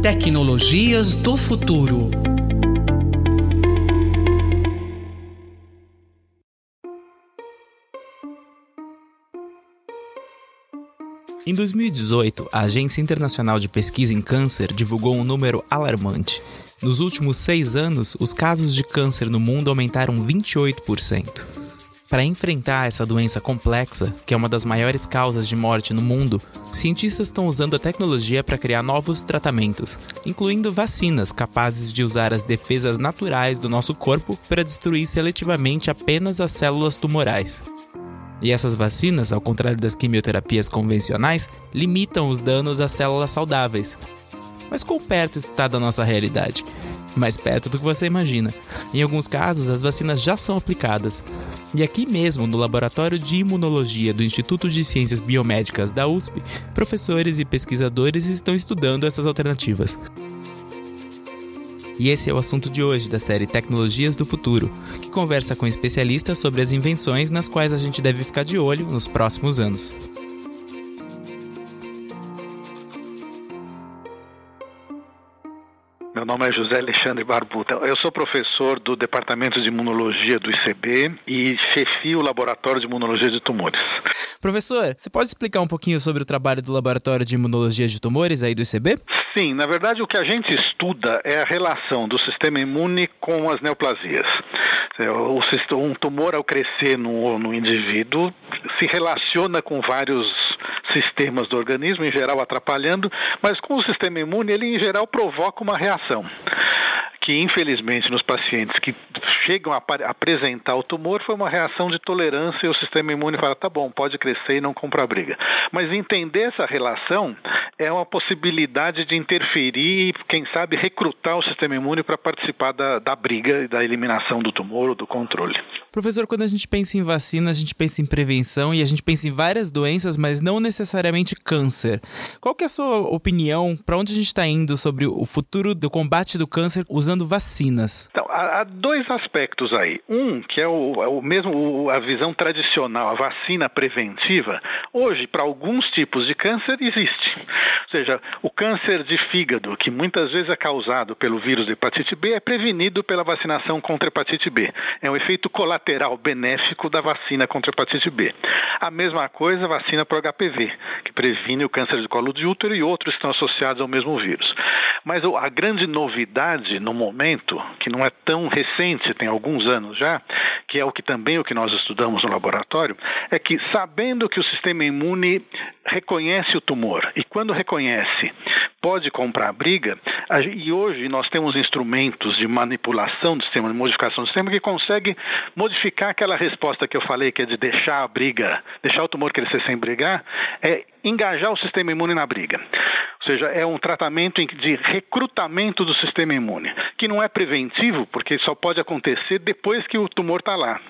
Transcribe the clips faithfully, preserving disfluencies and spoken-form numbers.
Tecnologias do futuro. Em dois mil e dezoito, a Agência Internacional de Pesquisa em Câncer divulgou um número alarmante. Nos últimos seis anos, os casos de câncer no mundo aumentaram vinte e oito por cento. Para enfrentar essa doença complexa, que é uma das maiores causas de morte no mundo, cientistas estão usando a tecnologia para criar novos tratamentos, incluindo vacinas capazes de usar as defesas naturais do nosso corpo para destruir seletivamente apenas as células tumorais. E essas vacinas, ao contrário das quimioterapias convencionais, limitam os danos às células saudáveis. Mas quão perto isso está da nossa realidade? Mais perto do que você imagina. Em alguns casos, as vacinas já são aplicadas. E aqui mesmo, no Laboratório de Imunologia do Instituto de Ciências Biomédicas da U S P, professores e pesquisadores estão estudando essas alternativas. E esse é o assunto de hoje da série Tecnologias do Futuro, que conversa com especialistas sobre as invenções nas quais a gente deve ficar de olho nos próximos anos. Meu nome é José Alexandre Barbuto. Eu sou professor do Departamento de Imunologia do I C B e chefio o Laboratório de Imunologia de Tumores. Professor, você pode explicar um pouquinho sobre o trabalho do Laboratório de Imunologia de Tumores aí do I C B? Sim, na verdade o que a gente estuda é a relação do sistema imune com as neoplasias. Um tumor, ao crescer no, no indivíduo, se relaciona com vários sistemas do organismo, em geral atrapalhando, mas com o sistema imune ele em geral provoca uma reação. Que infelizmente nos pacientes que chegam a apresentar o tumor foi uma reação de tolerância e o sistema imune fala, tá bom, pode crescer e não compra briga. Mas entender essa relação é uma possibilidade de interferir e, quem sabe, recrutar o sistema imune para participar da, da briga e da eliminação do tumor ou do controle. Professor, quando a gente pensa em vacina, a gente pensa em prevenção e a gente pensa em várias doenças, mas não necessariamente câncer. Qual que é a sua opinião? Para onde a gente está indo sobre o futuro do combate do câncer usando vacinas? Então, há, há dois aspectos aí. Um, que é o, é o mesmo o, a visão tradicional, a vacina preventiva, hoje, para alguns tipos de câncer, existe. Ou seja, o câncer de fígado, que muitas vezes é causado pelo vírus de hepatite B, é prevenido pela vacinação contra hepatite B. É um efeito colateral benéfico da vacina contra hepatite B. A mesma coisa a vacina para o H P V, que previne o câncer de colo de útero e outros que estão associados ao mesmo vírus. Mas a grande novidade no momento, que não é tão recente, tem alguns anos já, que é o que também o que nós estudamos no laboratório, é que sabendo que o sistema imune reconhece o tumor e quando reconhece pode comprar a briga, e hoje nós temos instrumentos de manipulação do sistema, de modificação do sistema, que consegue modificar aquela resposta que eu falei, que é de deixar a briga, deixar o tumor crescer sem brigar, é engajar o sistema imune na briga. Ou seja, é um tratamento de recrutamento do sistema imune, que não é preventivo, porque só pode acontecer depois que o tumor está lá.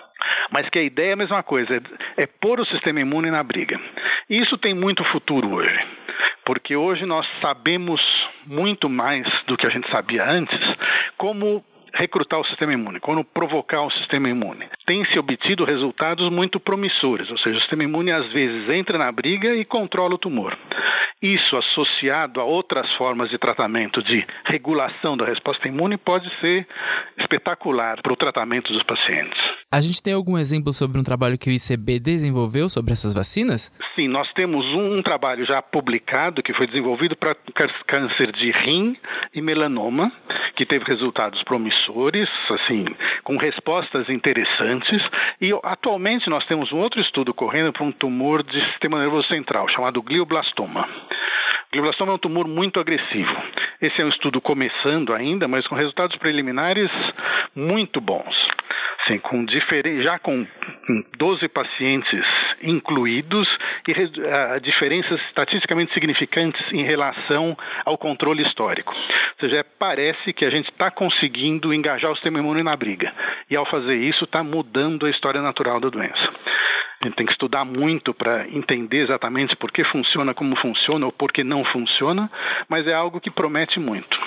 Mas que a ideia é a mesma coisa, é, é pôr o sistema imune na briga. E isso tem muito futuro hoje, porque hoje nós sabemos muito mais do que a gente sabia antes, como recrutar o sistema imune, como provocar o sistema imune. Tem-se obtido resultados muito promissores, ou seja, o sistema imune às vezes entra na briga e controla o tumor. Isso associado a outras formas de tratamento de regulação da resposta imune pode ser espetacular para o tratamento dos pacientes. A gente tem algum exemplo sobre um trabalho que o I C B desenvolveu sobre essas vacinas? Sim, nós temos um, um trabalho já publicado que foi desenvolvido para câncer de rim e melanoma, que teve resultados promissores, assim, com respostas interessantes. E atualmente nós temos um outro estudo correndo para um tumor de sistema nervoso central, chamado glioblastoma. O glioblastoma é um tumor muito agressivo. Esse é um estudo começando ainda, mas com resultados preliminares muito bons. Assim, com diferen... já com doze pacientes incluídos e uh, diferenças estatisticamente significantes em relação ao controle histórico. Ou seja, parece que a gente está conseguindo engajar o sistema imune na briga. E ao fazer isso, está mudando a história natural da doença. A gente tem que estudar muito para entender exatamente por que funciona como funciona ou por que não funciona, mas é algo que promete muito.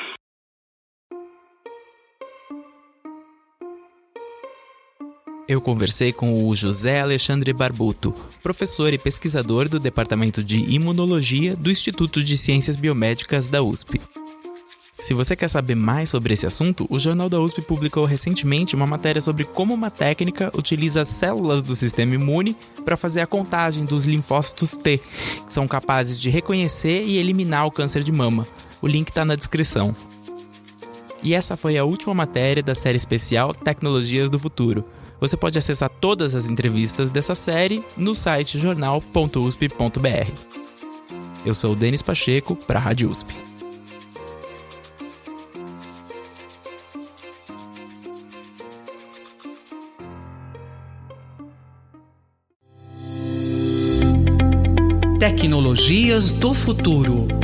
Eu conversei com o José Alexandre Barbuto, professor e pesquisador do Departamento de Imunologia do Instituto de Ciências Biomédicas da U S P. Se você quer saber mais sobre esse assunto, o Jornal da U S P publicou recentemente uma matéria sobre como uma técnica utiliza células do sistema imune para fazer a contagem dos linfócitos T, que são capazes de reconhecer e eliminar o câncer de mama. O link está na descrição. E essa foi a última matéria da série especial Tecnologias do Futuro. Você pode acessar todas as entrevistas dessa série no site jornal ponto u s p ponto b r. Eu sou o Denis Pacheco, para a Rádio U S P. Tecnologias do Futuro.